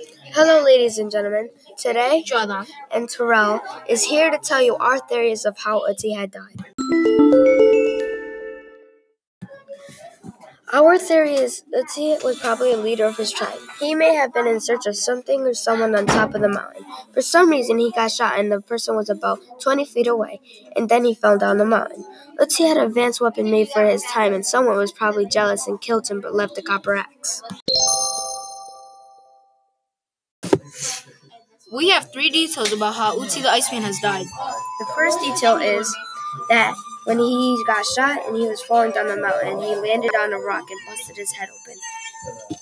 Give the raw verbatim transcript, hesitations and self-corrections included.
Hello, ladies and gentlemen. Today, Jordan. and Terrell is here to tell you our theories of how Uzi had died. Our theory is Uzi was probably a leader of his tribe. He may have been in search of something or someone on top of the mountain. For some reason, he got shot and the person was about twenty feet away, and then he fell down the mountain. Uzi had an advanced weapon made for his time, and someone was probably jealous and killed him but left the copper axe. We have three details about how Uzi the Iceman has died. The first detail is that when he got shot and he was falling down the mountain, he landed on a rock and busted his head open.